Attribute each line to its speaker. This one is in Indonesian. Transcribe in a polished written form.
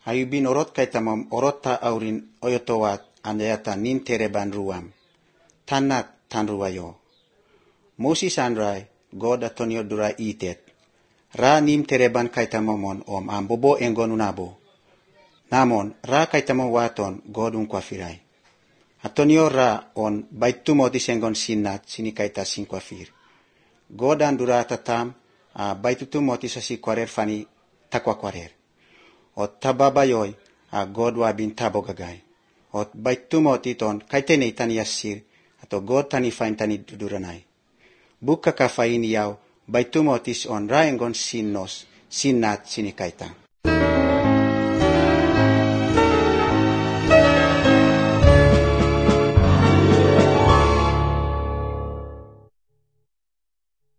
Speaker 1: Hayubin orot kaitamam orot ta aurin oyotowat andayata nim tereban ruam. Tanak tan ruwayo. Moses andrai God atonio dura itet. Ra nim tereban kaitamamon om ambobo engon unabo. Namon ra kaitamam waton God unkwafirai. Atonio ra on baitumotis engon sinat sinikaita sinkwafir. God andura tatam baitutumotis asikwarer fani takwakwarer. Ot tababayoy God wabin tabogagay. Ot baitumotiton kaitenei tani yasir ato God tani fain tani duduranay. Buka kafain yaw baitumotis on ra engon sinnos sinat sinikaita.